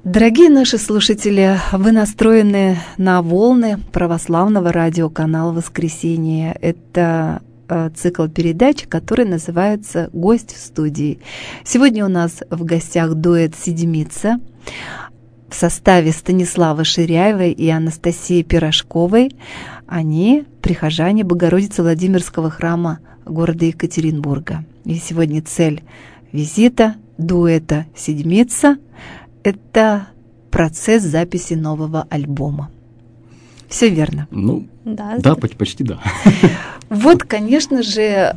Дорогие наши слушатели, вы настроены на волны православного радиоканала «Воскресенье». Это цикл передач, который называется «Гость в студии». Сегодня у нас в гостях дуэт «Седмица» в составе Станислава Ширяевой и Анастасии Пирожковой. Они прихожане Богородицы Владимирского храма города Екатеринбурга. И сегодня цель визита дуэта «Седмица» — это процесс записи нового альбома. Все верно? Да, почти да. Вот, конечно же,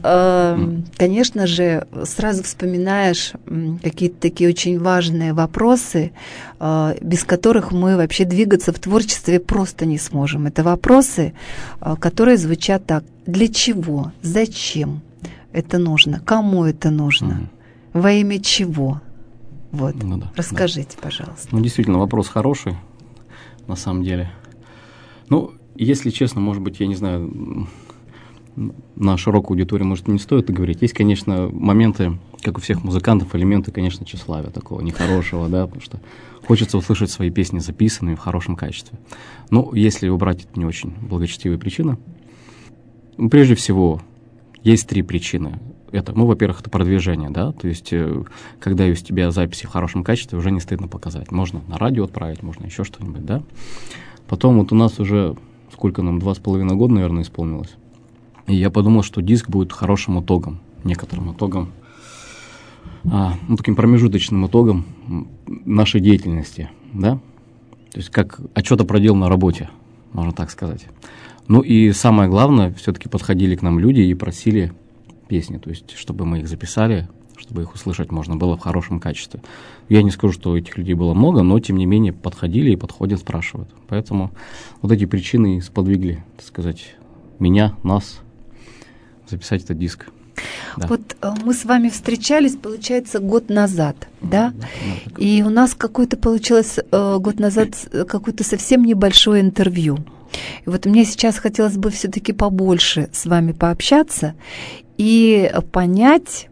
сразу вспоминаешь какие-то такие очень важные вопросы, без которых мы вообще двигаться в творчестве просто не сможем. Это вопросы, которые звучат так: для чего, зачем это нужно, кому это нужно, во имя чего? Вот, расскажите, пожалуйста. Действительно, вопрос хороший, на самом деле. Если честно, может быть, я не знаю, на широкую аудиторию, может, не стоит это говорить. Есть, конечно, моменты, как у всех музыкантов, элементы, конечно, тщеславия такого нехорошего, да, потому что хочется услышать свои песни записанные в хорошем качестве. Если убрать это не очень благочестивые причины, прежде всего, есть 3 причины. Это, во-первых, это продвижение, да, то есть, когда есть у тебя записи в хорошем качестве, уже не стыдно показать. Можно на радио отправить, можно еще что-нибудь, да. Потом у нас уже, сколько нам, 2,5 года, наверное, исполнилось. И я подумал, что диск будет хорошим итогом, некоторым итогом, таким промежуточным итогом нашей деятельности, да. То есть, как отчет о проделанной работе, можно так сказать. И самое главное, все-таки подходили к нам люди и просили песни, то есть, чтобы мы их записали, чтобы их услышать можно было в хорошем качестве. Я не скажу, что этих людей было много, но, тем не менее, подходили и подходят, спрашивают. Поэтому вот эти причины сподвигли, так сказать, меня, нас записать этот диск. Да. Вот мы с вами встречались, получается, год назад, да? И у нас какое-то получилось год назад какое-то совсем небольшое интервью. И вот мне сейчас хотелось бы все-таки побольше с вами пообщаться и понять,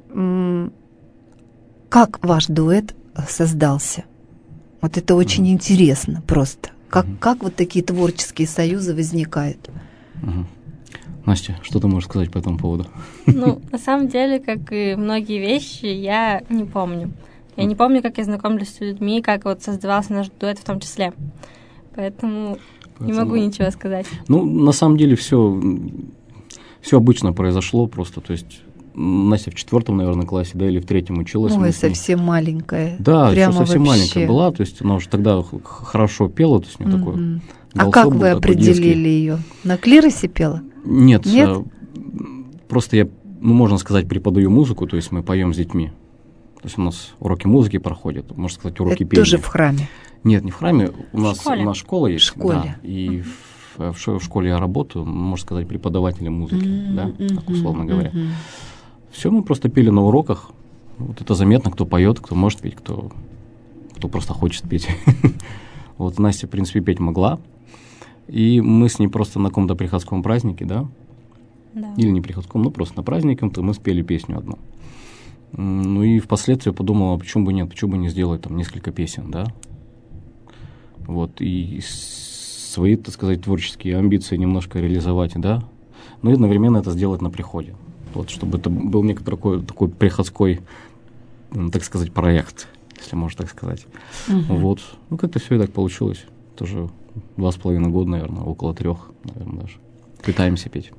как ваш дуэт создался. Вот это очень интересно просто. Как вот такие творческие союзы возникают? Настя, что ты можешь сказать по этому поводу? На самом деле, как и многие вещи, я не помню. Я не помню, как я знакомилась с людьми, как вот создавался наш дуэт в том числе. Поэтому не могу ничего сказать. На самом деле все обычно произошло просто, то есть Настя в 4, наверное, классе, да, или в 3 училась. Ой, совсем маленькая. Да, прямо совсем вообще маленькая была, то есть она уже тогда хорошо пела, то есть у нее такой А как вы определили ее? На клиросе пела? Нет? Просто я, можно сказать, преподаю музыку, то есть мы поем с детьми. То есть у нас уроки музыки проходят, можно сказать, уроки пения. Тоже в храме? Нет, не в храме, у нас школа есть. В школе. Да, и в школе я работаю, можно сказать, преподавателем музыки, да, так условно говоря. Все, мы просто пели на уроках. Вот это заметно, кто поет, кто может петь, кто просто хочет петь. Вот Настя, в принципе, петь могла. И мы с ней просто на каком-то приходском празднике, да? Или не приходском, просто на празднике, мы спели песню одну. И впоследствии подумала, почему бы нет, почему бы не сделать там несколько песен, да? Вот, и свои, так сказать, творческие амбиции немножко реализовать, да? Но и одновременно это сделать на приходе. Вот, чтобы это был некоторый такой приходской, так сказать, проект, если можно так сказать. Вот. Как-то все и так получилось. Тоже 2,5 года, наверное, около 3, наверное, даже. Пытаемся петь.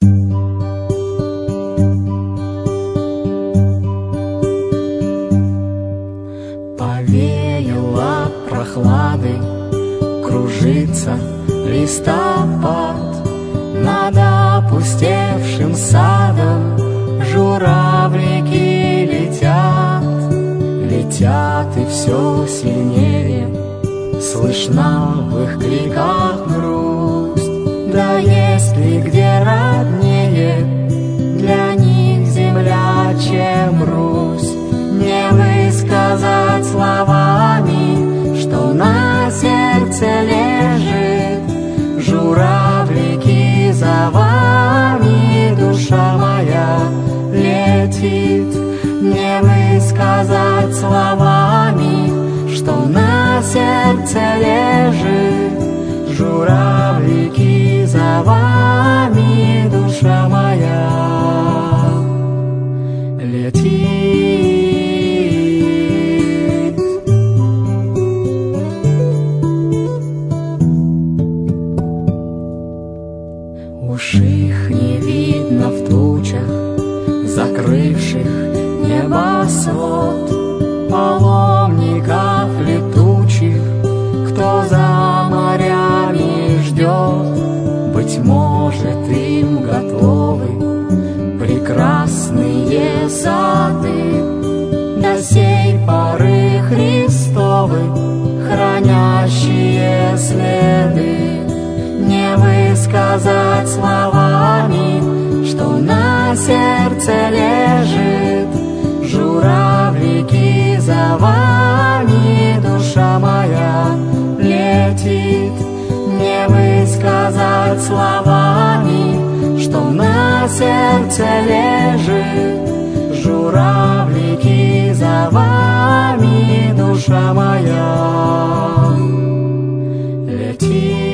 Повеяло прохладой, кружится листопад. Над опустевшим садом журавлики летят и все сильнее. Слышна в их криках грусть, да есть ли где роднее для них земля, чем Русь? Не высказать словами, что на сердце лежит. Журавлики за вами, душа моя летит. Не высказать словами, что на на сердце лежит, журавлики за вами, душа моя, летит. Уж их не видно в тучах, закрывших небосвод, паломников летучих, кто за морями ждет. Быть может, им готовы прекрасные сады до сей поры Христовы, хранящие следы. Не высказать словами, что на сердце лежит, журавлики за вами, душа моя, летит. Не высказать словами, что на сердце лежит, журавлики за вами, душа моя, летит.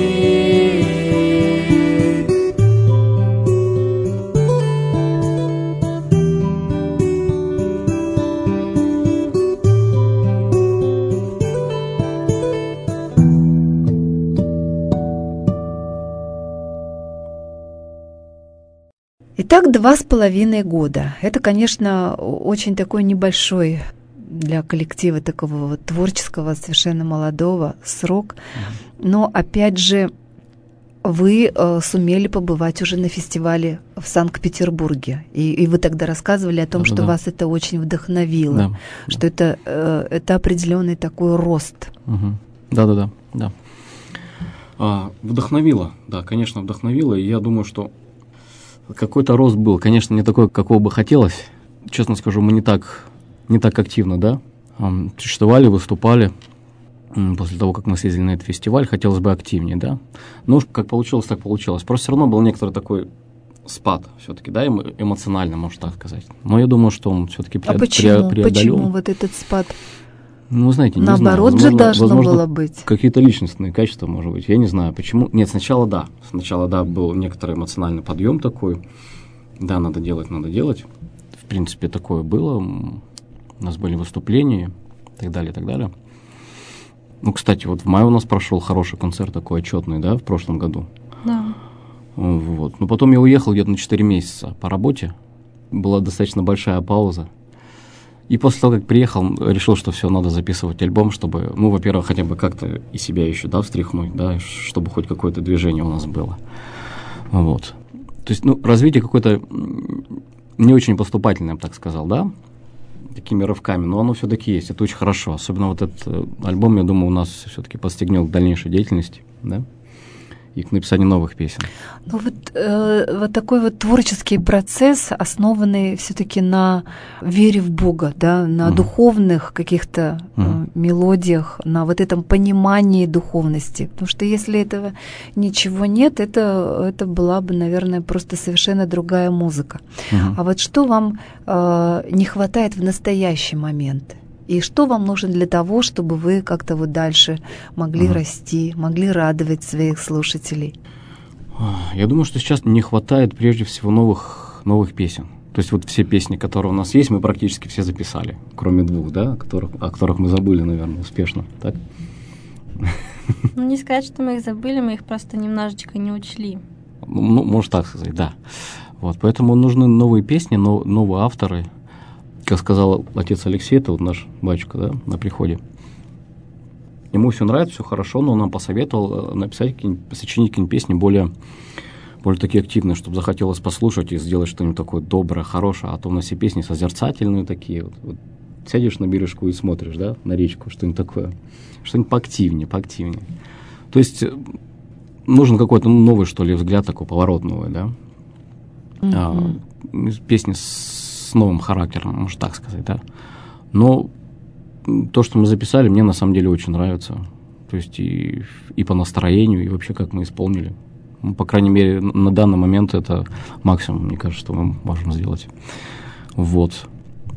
Итак, 2,5 года. Это, конечно, очень такой небольшой для коллектива такого вот творческого, совершенно молодого срок. Но, опять же, вы сумели побывать уже на фестивале в Санкт-Петербурге. И вы тогда рассказывали о том, что вас это очень вдохновило, что это определенный такой рост. Да. Вдохновило, да, конечно, вдохновило. И я думаю, что какой-то рост был, конечно, не такой, какого бы хотелось. Честно скажу, мы не так активно, да, существовали, выступали. После того, как мы съездили на этот фестиваль, хотелось бы активнее, да. Но уж как получилось, так получилось. Просто все равно был некоторый такой спад все-таки, да, эмоционально, можно так сказать. Но я думаю, что он все-таки преодолел. Почему вот этот спад? Ну, знаете, не наоборот знаю. Же должно было быть. Какие-то личностные качества, может быть. Я не знаю, почему. Нет, сначала был некоторый эмоциональный подъем такой. Да, надо делать. В принципе, такое было. У нас были выступления и так далее. Ну, кстати, вот в мае у нас прошел хороший концерт такой отчетный, да, в прошлом году. Да. Вот. Но потом я уехал где-то на 4 месяца по работе. Была достаточно большая пауза. И после того, как приехал, решил, что все, надо записывать альбом, чтобы, ну, во-первых, хотя бы как-то и себя еще, да, встряхнуть, да, чтобы хоть какое-то движение у нас было. Вот. То есть, ну, развитие какое-то не очень поступательное, я бы так сказал, да, такими рывками, но оно все-таки есть, это очень хорошо. Особенно вот этот альбом, я думаю, у нас все-таки подстегнет к дальнейшей деятельности, да, и к написанию новых песен. Ну вот такой вот творческий процесс, основанный все-таки на вере в Бога, да, на духовных каких-то мелодиях, на вот этом понимании духовности. Потому что если этого ничего нет, это была бы, наверное, просто совершенно другая музыка. А вот что вам не хватает в настоящий момент? И что вам нужно для того, чтобы вы как-то вот дальше могли расти, могли радовать своих слушателей? Я думаю, что сейчас не хватает прежде всего новых песен. То есть вот все песни, которые у нас есть, мы практически все записали, кроме 2, да, о которых мы забыли, наверное, успешно, так? Ну, не сказать, что мы их забыли, мы их просто немножечко не учли. Ну, можно так сказать, да. Вот, поэтому нужны новые песни, новые авторы. Как сказал отец Алексей, это вот наш батюшка, да, на приходе. Ему все нравится, все хорошо, но он нам посоветовал сочинить какие-нибудь песни более такие активные, чтобы захотелось послушать и сделать что-нибудь такое доброе, хорошее. А то у нас все песни созерцательные такие. Вот сядешь на бережку и смотришь, да, на речку, что-нибудь такое. Что-нибудь поактивнее. То есть нужен какой-то новый, что ли, взгляд такой, поворот новый, да. Песни с новым характером, можно так сказать, да. Но то, что мы записали, мне на самом деле очень нравится. То есть и по настроению, и вообще как мы исполнили. Ну, по крайней мере, на данный момент это максимум, мне кажется, что мы можем сделать. Вот.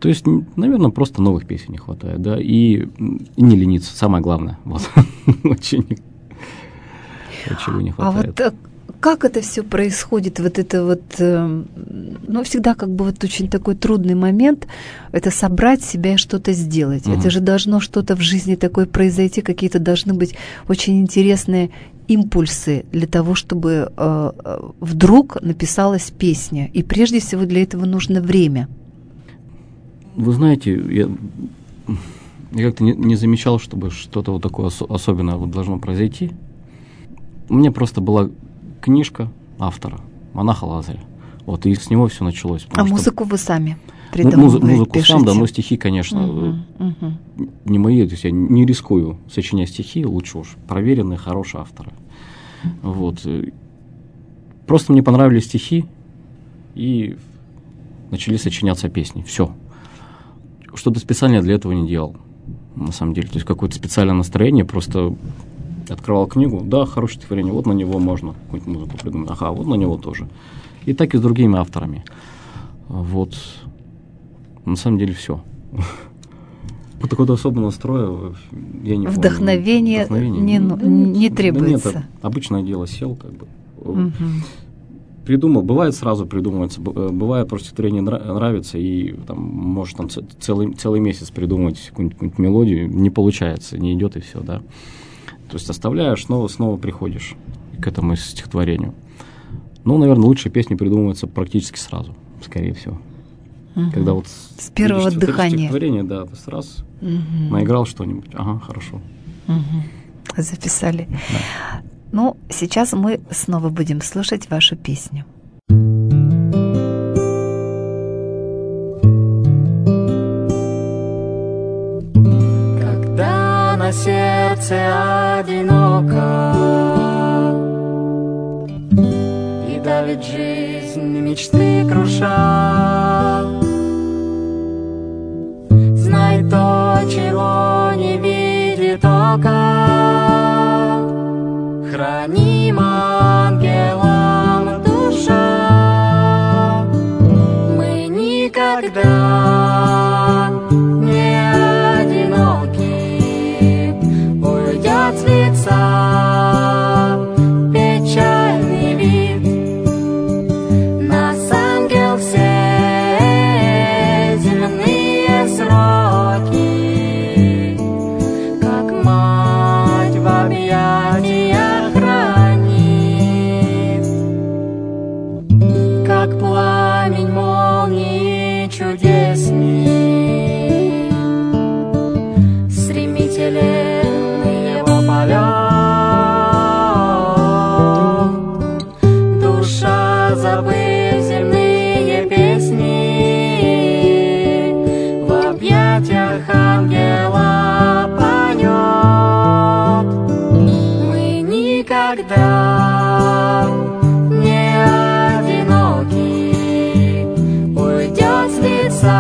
То есть, наверное, просто новых песен не хватает, да, и не лениться, самое главное, вот, очень чего не хватает. А вот как это все происходит, вот это вот, ну, всегда как бы вот очень такой трудный момент, это собрать себя и что-то сделать. Это же должно что-то в жизни такое произойти, какие-то должны быть очень интересные импульсы для того, чтобы вдруг написалась песня. И прежде всего для этого нужно время. Вы знаете, я как-то не замечал, чтобы что-то вот такое особенное вот должно произойти. У меня просто была книжка автора, монаха Лазаря. Вот, и с него все началось. А музыку вы сами придумываете? Музыку сам, да, но стихи, конечно, не мои. То есть я не рискую сочинять стихи, лучше уж проверенные, хорошие авторы. Вот. Просто мне понравились стихи, и начали сочиняться песни. Все. Что-то специально для этого не делал, на самом деле. То есть какое-то специальное настроение, просто открывал книгу, да, хорошее стихотворение, вот на него можно какую-нибудь музыку придумать, ага, вот на него тоже. И так и с другими авторами. Вот. На самом деле все. Вот такого особого настроя я не помню. Вдохновение не требуется. Да нет, обычное дело, сел как бы. Придумал, бывает сразу придумывается, бывает просто стихотворение нравится, и там, может там целый месяц придумать какую-нибудь мелодию, не получается, не идет и все, да. То есть оставляешь, снова приходишь к этому стихотворению. Ну, наверное, лучшие песни придумываются практически сразу, скорее всего. Когда вот с первого дыхания. Стихотворение, да, то сразу наиграл что-нибудь, ага, хорошо. Записали. Да. Ну, сейчас мы снова будем слушать вашу песню. Когда на сердце одиноко и давит жизнь, мечты круша, знай то, чего не видит око, храним ангелам душа. Мы никогда не одиноки, уйдет с лица печальный вид. Нас ангел все земные сроки, как мать в объятиях чудесный, стремителен его полет. Душа, забыв земные песни, в объятиях ангела поет. Мы никогда не одиноки, уйдет с лица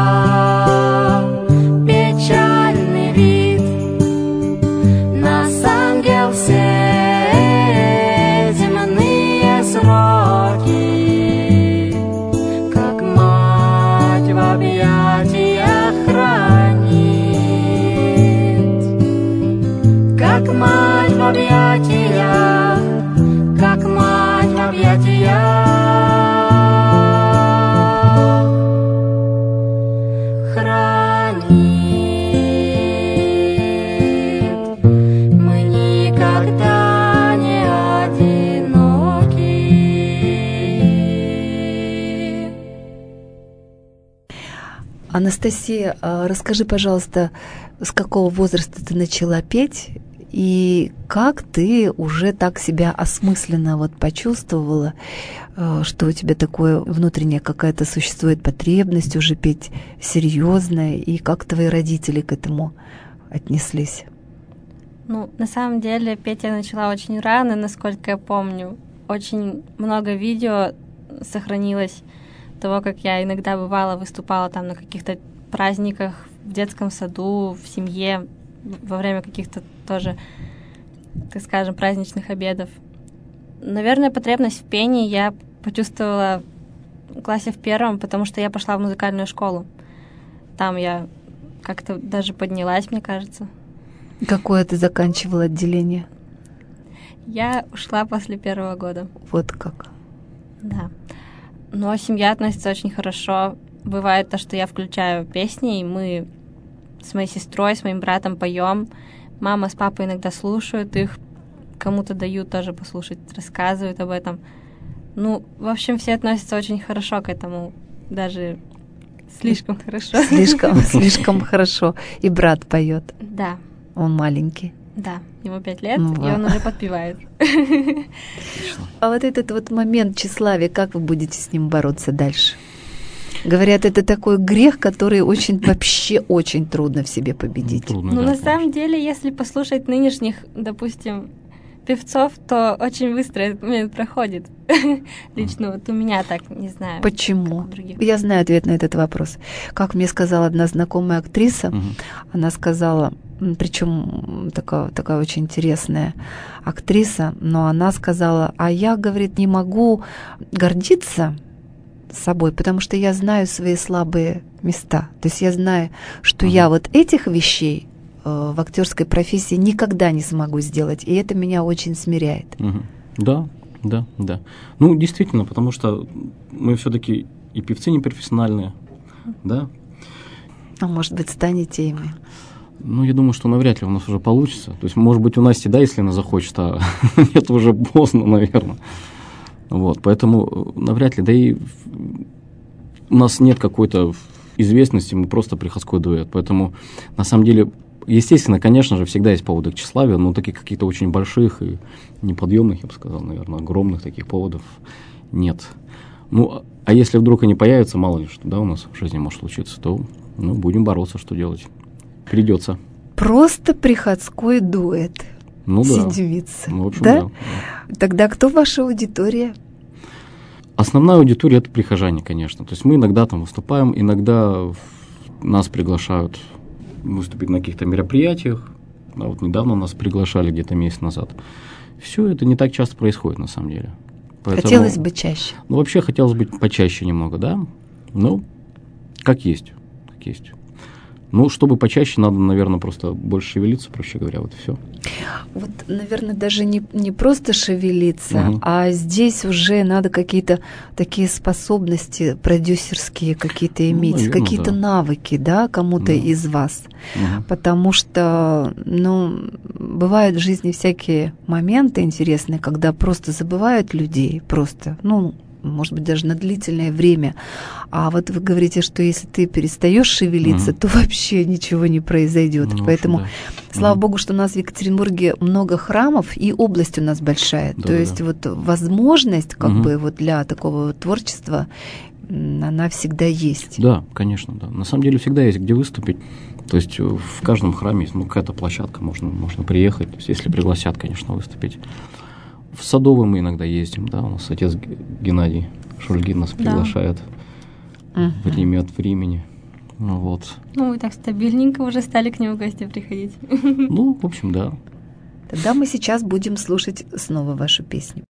печальный вид. Нас ангел все земные сроки, как мать в объятиях хранит, как мать в объятиях, как мать в объятиях. Анастасия, расскажи, пожалуйста, с какого возраста ты начала петь и как ты уже так себя осмысленно вот почувствовала, что у тебя такое внутренняя какая-то существует потребность уже петь серьезно, и как твои родители к этому отнеслись? Ну, на самом деле, петь я начала очень рано, насколько я помню. Очень много видео сохранилось того, как я иногда бывала, выступала там на каких-то праздниках в детском саду, в семье, во время каких-то тоже, так скажем, праздничных обедов. Наверное, потребность в пении я почувствовала в классе в 1, потому что я пошла в музыкальную школу. там я как-то даже поднялась, мне кажется. Какое ты заканчивала отделение? Я ушла после 1 года. Вот как. Да. Но семья относится очень хорошо. Бывает то, что я включаю песни, и мы с моей сестрой, с моим братом поем. Мама с папой иногда слушают их, кому-то дают тоже послушать, рассказывают об этом. Ну, в общем, все относятся очень хорошо к этому, даже слишком хорошо. Слишком хорошо. И брат поет. Да. Он маленький. Да, ему 5 лет, и он уже подпевает. А вот этот вот момент тщеславия, как вы будете с ним бороться дальше? Говорят, это такой грех, который вообще очень трудно в себе победить. Трудно, Ну, да, на самом деле, если послушать нынешних, допустим, певцов, то очень быстро этот момент проходит. Лично вот у меня так, не знаю. Почему? Других. Я знаю ответ на этот вопрос. Как мне сказала одна знакомая актриса, она сказала, причем такая очень интересная актриса, но она сказала, а я, говорит, не могу гордиться собой, потому что я знаю свои слабые места. То есть я знаю, что я вот этих вещей в актерской профессии никогда не смогу сделать, и это меня очень смиряет. Да. Ну, действительно, потому что мы все-таки и певцы непрофессиональные, да? А может быть, станете ими? Ну, я думаю, что навряд ли у нас уже получится. То есть, может быть, у Насти, да, если она захочет, а это уже поздно, наверное. Вот, поэтому навряд ли. Да и у нас нет какой-то известности, мы просто приходской дуэт. Поэтому, на самом деле, естественно, конечно же, всегда есть поводы к тщеславию, но таких каких-то очень больших и неподъемных, я бы сказал, наверное, огромных таких поводов нет. Ну, а если вдруг они появятся, мало ли что, да, у нас в жизни может случиться, то, ну, будем бороться, что делать. Придется. Просто приходской дуэт. Ну да. Седмица. Ну, в общем, да? Да. Тогда кто ваша аудитория? Основная аудитория – это прихожане, конечно. То есть мы иногда там выступаем, иногда нас приглашают выступить на каких-то мероприятиях. Да, вот недавно нас приглашали где-то месяц назад. Все это не так часто происходит, на самом деле. Поэтому, хотелось бы чаще. Ну, вообще хотелось бы почаще немного, да. Ну, как есть. Ну, чтобы почаще, надо, наверное, просто больше шевелиться, проще говоря, вот и все. Вот, наверное, даже не просто шевелиться, а здесь уже надо какие-то такие способности продюсерские какие-то иметь, наверное, какие-то навыки, да, кому-то из вас. Потому что, ну, бывают в жизни всякие моменты интересные, когда просто забывают людей, просто, ну, может быть, даже на длительное время. А вот вы говорите, что если ты перестаешь шевелиться, то вообще ничего не произойдет. Ну, поэтому, да. Слава Богу, что у нас в Екатеринбурге много храмов, и область у нас большая. Да, то есть вот возможность как бы вот для такого творчества, она всегда есть. Да, конечно, да. На самом деле всегда есть где выступить. То есть в каждом храме есть какая-то площадка, можно приехать, то есть, если пригласят, конечно, выступить. В Садовый мы иногда ездим, да, у нас отец Геннадий Шульгин нас приглашает время от времени. Ну, вот. Ну, вы так стабильненько уже стали к нему в гости приходить. Ну, в общем, да. Тогда мы сейчас будем слушать снова вашу песню.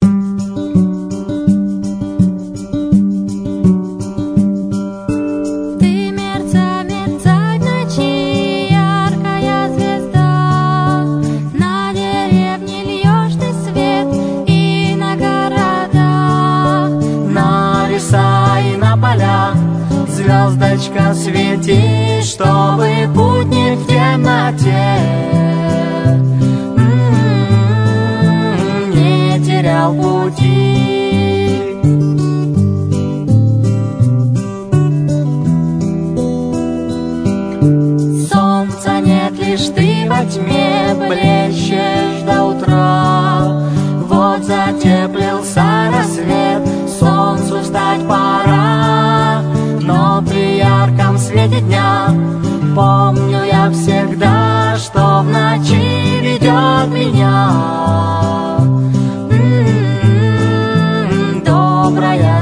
Звездочка, свети, чтобы путник в темноте не терял пути. Солнца нет, лишь ты во тьме блещешь до утра. Вот затеплился рассвет, солнцу стать пора. Но при ярком свете дня помню я всегда, что в ночи ведет меня добрая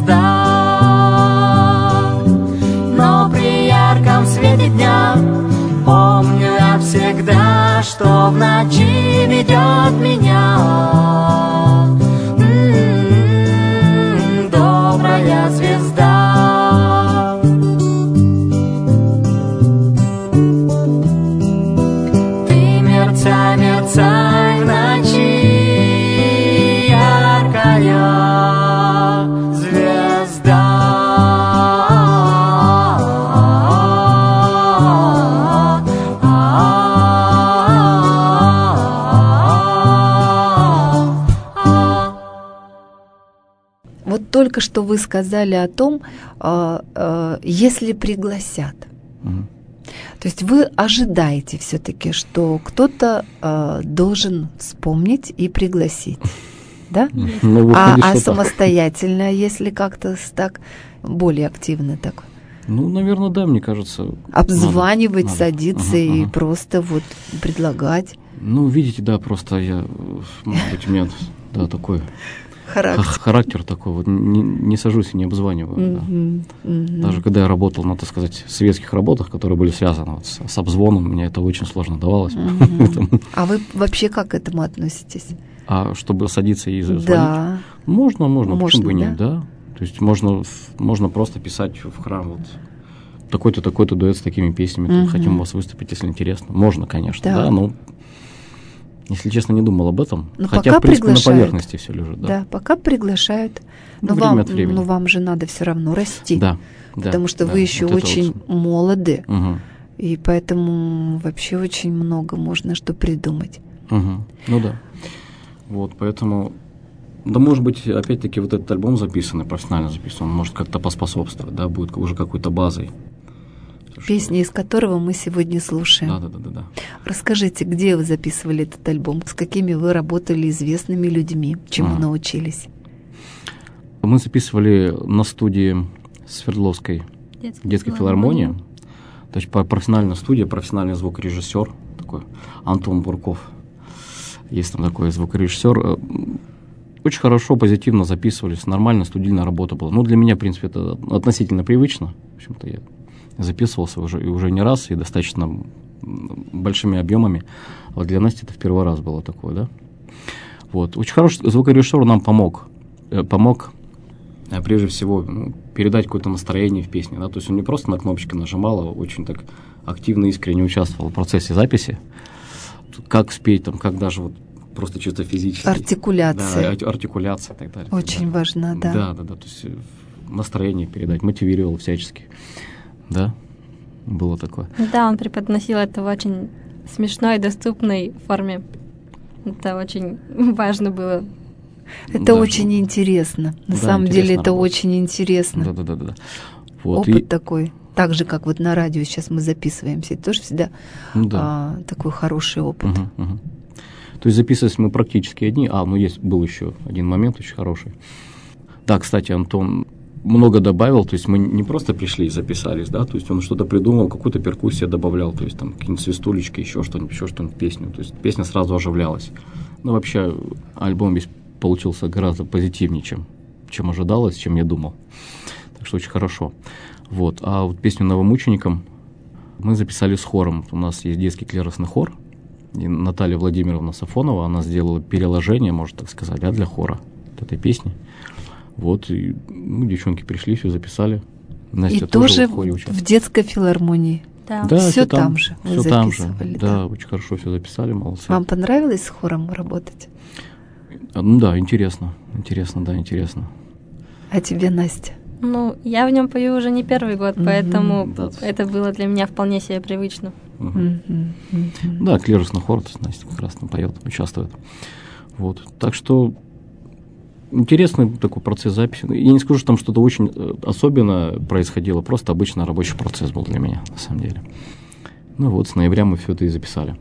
звезда. Но при ярком свете дня помню я всегда, что в ночи ведет меня добрая звезда. светится в ночи яркая звезда. Вот только что вы сказали о том, если пригласят. То есть вы ожидаете все-таки, что кто-то должен вспомнить и пригласить, да? А самостоятельно, если как-то так более активно так? Ну, наверное, да, мне кажется. Обзванивать, надо. Садиться и просто вот предлагать. Ну, видите, да, просто я, может быть, у меня такой характер такой, вот не сажусь и не обзваниваю. Даже когда я работал, надо сказать, в светских работах, которые были связаны вот с обзвоном, мне это очень сложно давалось. А вы вообще как к этому относитесь? А чтобы садиться и звонить? Да. Можно, почему бы нет, да? То есть можно просто писать в храм, вот такой-то дуэт с такими песнями, хотим у вас выступить, если интересно. Можно, конечно, да, но... Если честно, не думал об этом. Но хотя, пока в принципе, приглашают. На поверхности все лежит. Да, пока приглашают. Но вам же надо все равно расти. Да. Потому что вы еще вот очень молоды. И поэтому вообще очень много можно что придумать. Ну да. Вот, поэтому... Да, может быть, опять-таки, вот этот альбом записанный, профессионально записан, он может как-то поспособствовать, да, будет уже какой-то базой. Песни, из которого мы сегодня слушаем. Да. Расскажите, где вы записывали этот альбом, с какими вы работали известными людьми, чему научились? Мы записывали на студии Свердловской детской филармонии. То есть профессиональная студия, профессиональный звукорежиссер такой, Антон Бурков. Есть там такой звукорежиссер. Очень хорошо, позитивно записывались, нормальная студийная работа была. Ну, для меня, в принципе, это относительно привычно. В общем-то, я записывался уже не раз и достаточно большими объемами. А вот для Насти это в первый раз было такое, да. Вот. Очень хороший звукорежиссер нам помог. Прежде всего, передать какое-то настроение в песне, да. То есть он не просто на кнопочки нажимал, а очень так активно, искренне участвовал в процессе записи. Как спеть, там, как даже вот просто чисто физически. Артикуляция. Да, артикуляция и так далее. Очень важно, да. Да. То есть настроение передать, мотивировал всячески. Да, было такое. Да, он преподносил это в очень смешной, доступной форме. Это очень важно было. Это очень интересно. На самом деле это очень интересно. Да. Вот. Опыт такой. Так же, как вот на радио сейчас мы записываемся. Это тоже всегда такой хороший опыт. То есть записывались мы практически одни. Был еще один момент очень хороший. Да, кстати, Антон много добавил, то есть мы не просто пришли и записались, да, то есть он что-то придумал, какую-то перкуссию добавлял, то есть там какие-нибудь свистулечки, еще что-нибудь, песню, то есть песня сразу оживлялась. Ну, вообще, альбом весь получился гораздо позитивнее, чем ожидалось, чем я думал. Так что очень хорошо. Вот. А вот песню «Новомученикам» мы записали с хором. У нас есть детский клиросный хор, и Наталья Владимировна Сафонова, она сделала переложение, можно так сказать, для хора этой песни. Вот, и девчонки пришли, все записали. Настя тоже в детской филармонии. Да, все там же вы записывали. Да, очень хорошо все записали, молодцы. Вам понравилось с хором работать? Ну да, интересно. А тебе, Настя? Ну, я в нем пою уже не первый год, поэтому это было для меня вполне себе привычно. Да, клиросный хор, Настя как раз там поет, участвует. Вот, так что интересный такой процесс записи. Я не скажу, что там что-то очень особенное происходило, просто обычный рабочий процесс был для меня, на самом деле. Ну вот, с ноября мы все это и записали.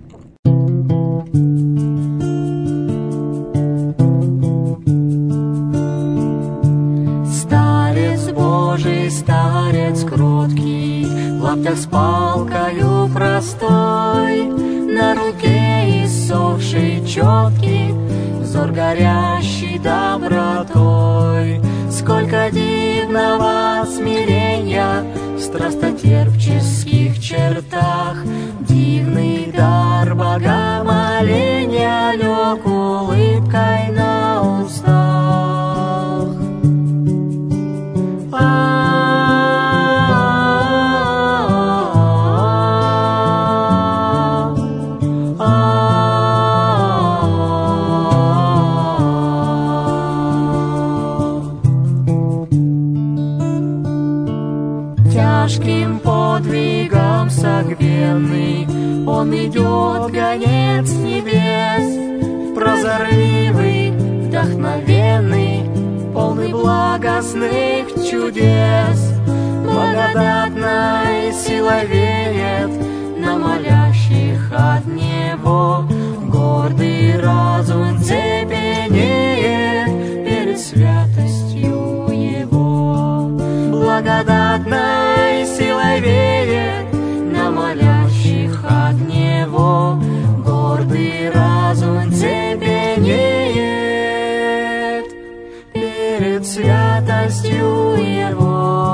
Старец Божий, старец кроткий, в лаптях с палкою простой, на руке иссохший четкий, взор горящий добротой. Сколько дивного смирения в страстотерпческих чертах, дивный дар богомоления лег улыбкой на устах. с небес, в прозорливый, вдохновенный, полный благостных чудес. Благодатной силой веет на молящих от Него. Гордый разум цепенеет перед святостью Его. Благодатной силой веет на молящих от Него. Гордый разум цепенеет перед святостью Его.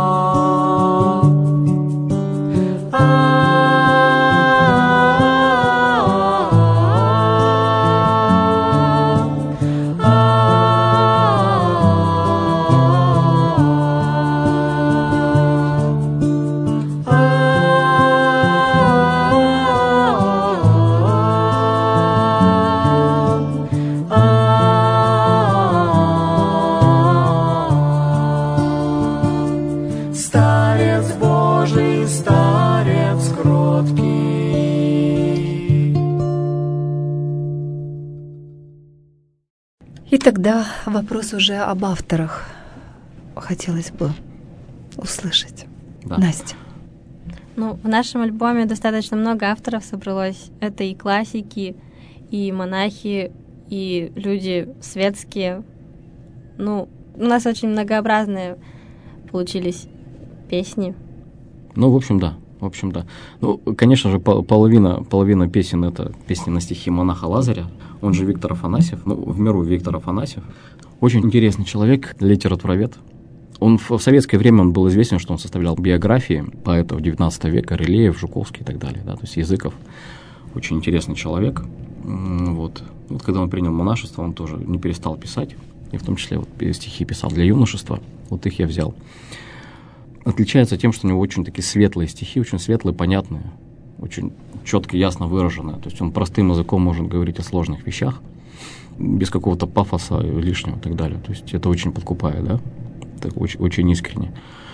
И тогда вопрос уже об авторах хотелось бы услышать. Да. Настя. Ну, в нашем альбоме достаточно много авторов собралось. Это и классики, и монахи, и люди светские. Ну, у нас очень многообразные получились песни. Ну, в общем, да. Ну, конечно же, половина песен — это песни на стихи монаха Лазаря, он же Виктор Афанасьев, ну, в миру Виктор Афанасьев. Очень интересный человек, литературовед. Он в советское время он был известен, что он составлял биографии поэтов XIX века, Рылеев, Жуковский и так далее, да, то есть Языков. Очень интересный человек. Вот когда он принял монашество, он тоже не перестал писать, и в том числе вот стихи писал для юношества, вот их я взял. Отличается тем, что у него очень такие светлые стихи, очень светлые, понятные, очень четко, ясно выраженные. То есть он простым языком может говорить о сложных вещах, без какого-то пафоса лишнего и так далее. То есть это очень подкупает, да? Это очень, очень искренне.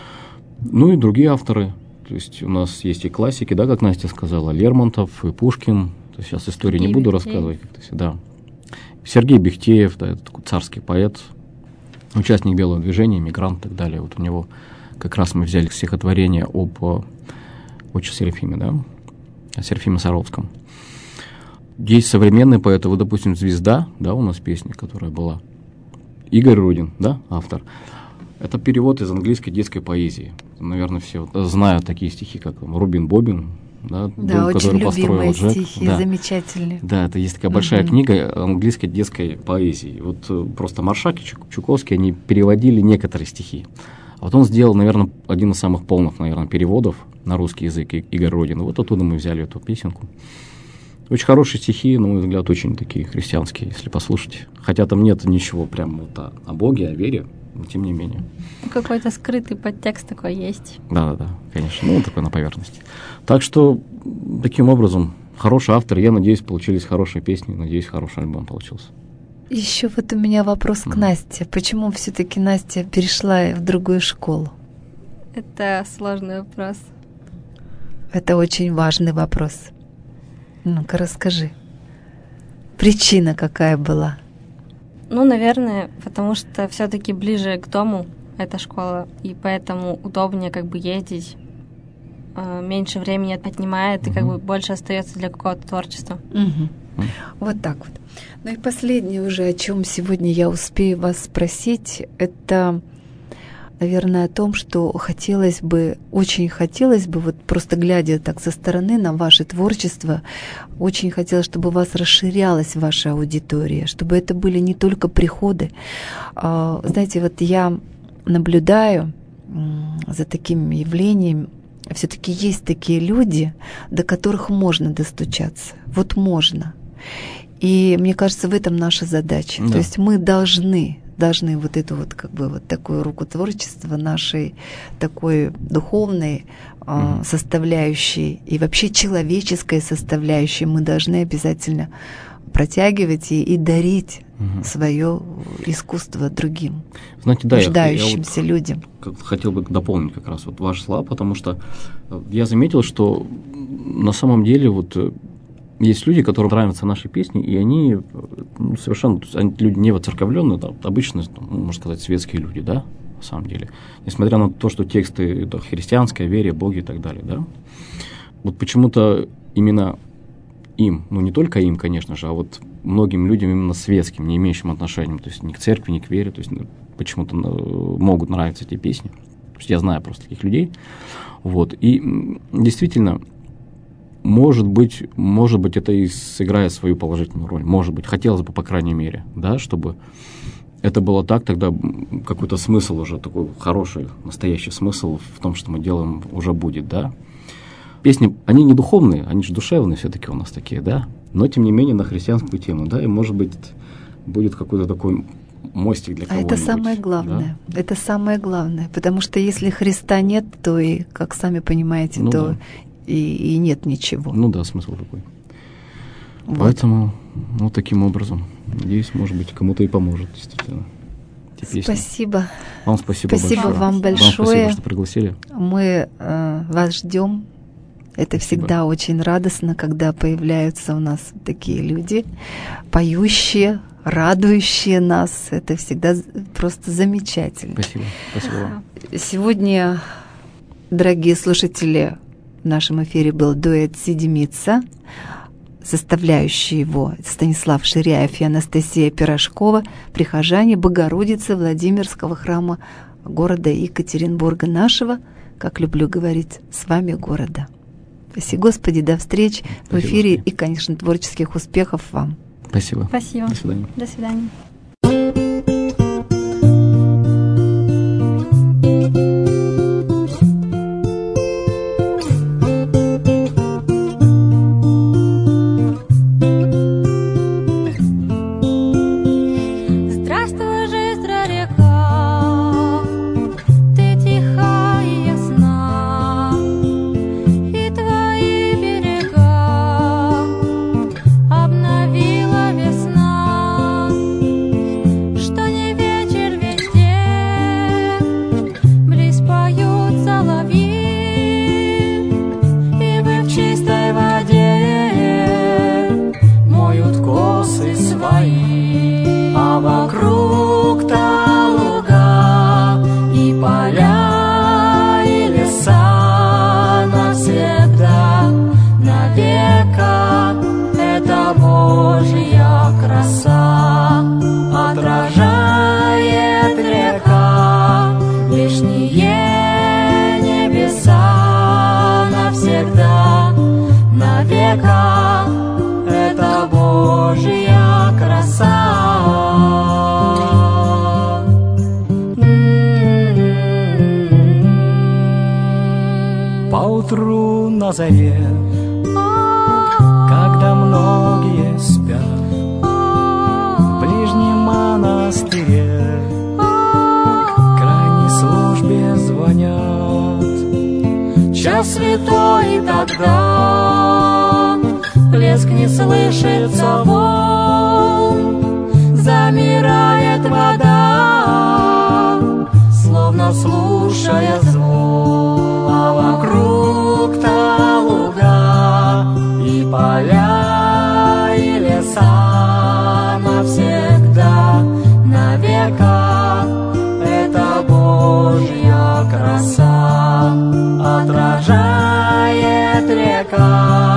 Ну и другие авторы. То есть у нас есть и классики, да, как Настя сказала, Лермонтов и Пушкин. То есть сейчас истории не буду рассказывать, как-то всегда. Сергей Бехтеев, да, это такой царский поэт, участник Белого движения, мигрант и так далее. Вот у него как раз мы взяли стихотворение об отче Серафиме, да, о Серафиме Саровском. Есть современные поэты, вот, допустим, «Звезда», да, у нас песня, которая была. Игорь Рудин, да, автор. Это перевод из английской детской поэзии. Наверное, все знают такие стихи, как Рубин Бобин, да, да, очень любимые стихи, да. Замечательные. Да, это есть такая большая книга английской детской поэзии. Вот просто Маршак и Чуковский, они переводили некоторые стихи. А вот он сделал, наверное, один из самых полных, наверное, переводов на русский язык, Игорь Родин. Вот оттуда мы взяли эту песенку. Очень хорошие стихи, на мой взгляд, очень такие христианские, если послушать. Хотя там нет ничего прям вот о Боге, о вере, но тем не менее. Какой-то скрытый подтекст такой есть. Да, конечно, ну, он такой на поверхности. Так что, таким образом, хороший автор, я надеюсь, получились хорошие песни, надеюсь, хороший альбом получился. Еще вот у меня вопрос к Насте. Почему все-таки Настя перешла в другую школу? Это сложный вопрос. Это очень важный вопрос. Ну-ка, расскажи. Причина какая была? Ну, наверное, потому что все-таки ближе к дому эта школа, и поэтому удобнее как бы ездить, меньше времени отнимает, и как бы больше остается для какого-то творчества. Вот так вот. Ну и последнее уже, о чем сегодня я успею вас спросить, это, наверное, о том, что очень хотелось бы, вот просто глядя так со стороны на ваше творчество, очень хотелось, чтобы у вас расширялась ваша аудитория, чтобы это были не только приходы. Знаете, вот я наблюдаю за таким явлением, все-таки есть такие люди, до которых можно достучаться. Вот можно. И мне кажется, в этом наша задача. Да. То есть мы должны вот эту вот как бы вот такую руку творчества нашей такой духовной составляющей и вообще человеческой составляющей мы должны обязательно протягивать и дарить свое искусство другим, знаете, да, нуждающимся людям. Хотел бы дополнить как раз вот ваши слова, потому что я заметил, что на самом деле вот есть люди, которым нравятся наши песни, и они совершенно, то есть они люди не воцерковленные, да, обычные, можно сказать, светские люди, да, на самом деле. Несмотря на то, что тексты да, христианская, вере, Боге и так далее, да. Вот почему-то именно им, ну не только им, конечно же, а вот многим людям именно светским, не имеющим отношения, то есть ни к церкви, ни к вере, то есть почему-то могут нравиться эти песни. То есть я знаю просто таких людей. Вот. И действительно, может быть, это и сыграет свою положительную роль. Может быть, хотелось бы, по крайней мере, да, чтобы это было так, тогда какой-то смысл уже, такой хороший, настоящий смысл в том, что мы делаем, уже будет, да. Песни, они не духовные, они же душевные все-таки у нас такие, да, но, тем не менее, на христианскую тему, да, и, может быть, будет какой-то такой мостик для кого-нибудь. А это самое главное, да? Это самое главное, потому что если Христа нет, то и, как сами понимаете, ну, то да. и нет ничего. Ну да, смысл такой. Вот. Поэтому, вот таким образом, надеюсь, может быть, кому-то и поможет, действительно. Спасибо. Вам спасибо большое. Спасибо вам большое. Вам спасибо, что пригласили. Мы вас ждем. Это Спасибо. Всегда очень радостно, когда появляются у нас такие люди, поющие, радующие нас. Это всегда просто замечательно. Спасибо. Спасибо вам. Сегодня, дорогие слушатели, в нашем эфире был дуэт «Седмица», составляющие его Станислав Ширяев и Анастасия Пирожкова, прихожане Богородицы Владимирского храма города Екатеринбурга нашего, как люблю говорить, с вами города. Спасибо, Господи, до встречи в эфире и, конечно, творческих успехов вам. Спасибо. Спасибо. До свидания. До свидания. Поутру на заре, когда многие спят, в ближнем монастыре к крайней службе звонят. Час святой, и тогда плеск не слышится волн, замирает вода, словно слушая звон. А вокруг-то луга и поля, и леса навсегда, навека. Это Божья краса отражает река.